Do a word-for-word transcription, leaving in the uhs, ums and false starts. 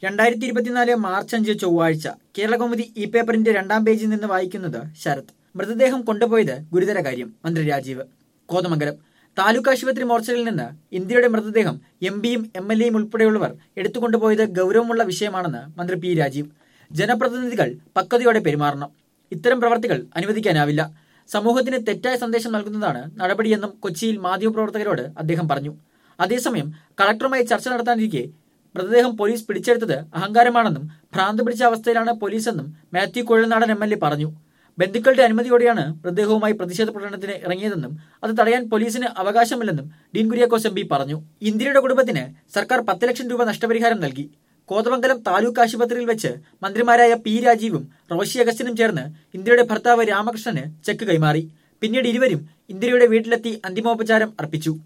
രണ്ടായിരത്തി ഇരുപത്തിനാല് മാർച്ച് അഞ്ച് ചൊവ്വാഴ്ച കേരളകൗമുദി ഈ പേപ്പറിന്റെ രണ്ടാം പേജിൽ നിന്ന് വായിക്കുന്നത് ശരത്. മൃതദേഹം കൊണ്ടുപോയത് ഗുരുതര കാര്യം, മന്ത്രി രാജീവ്. കോതമംഗലം താലൂക്ക് ആശുപത്രി മോർച്ചറിയിൽ നിന്ന് ഇന്ത്യയുടെ മൃതദേഹം എം പിയും എം എൽ എയും ഉൾപ്പെടെയുള്ളവർ എടുത്തുകൊണ്ടുപോയത് ഗൗരവമുള്ള വിഷയമാണെന്ന് മന്ത്രി പി രാജീവ്. ജനപ്രതിനിധികൾ പക്വതയോടെ പെരുമാറണം. ഇത്തരം പ്രവർത്തികൾ അനുവദിക്കാനാവില്ല. സമൂഹത്തിന് തെറ്റായ സന്ദേശം നൽകുന്നതാണ് നടപടിയെന്നും കൊച്ചിയിൽ മാധ്യമപ്രവർത്തകരോട് അദ്ദേഹം പറഞ്ഞു. അതേസമയം കളക്ടറുമായി ചർച്ച നടത്താനിരിക്കെ മൃതദേഹം പോലീസ് പിടിച്ചെടുത്തത് അഹങ്കാരമാണെന്നും ഭ്രാന്ത് പിടിച്ച അവസ്ഥയിലാണ് പോലീസെന്നും Mathew Kuzhalnadan M L A പറഞ്ഞു. ബന്ധുക്കളുടെ അനുമതിയോടെയാണ് മൃതദേഹവുമായി പ്രതിഷേധ പ്രകടനത്തിന് ഇറങ്ങിയതെന്നും അത് തടയാൻ പോലീസിന് അവകാശമില്ലെന്നും ഡീൻ കുര്യാക്കോസ് എം പി പറഞ്ഞു. ഇന്ദിരയുടെ കുടുംബത്തിന് സർക്കാർ പത്ത് ലക്ഷം രൂപ നഷ്ടപരിഹാരം നൽകി. കോതമംഗലം താലൂക്ക് ആശുപത്രിയിൽ വെച്ച് മന്ത്രിമാരായ പി രാജീവും റോഷി അഗസ്റ്റിനും ചേർന്ന് ഇന്ദിരയുടെ ഭർത്താവ് രാമകൃഷ്ണന് ചെക്ക് കൈമാറി. പിന്നീട് ഇരുവരും ഇന്ദിരയുടെ വീട്ടിലെത്തി അന്തിമോപചാരം അർപ്പിച്ചു.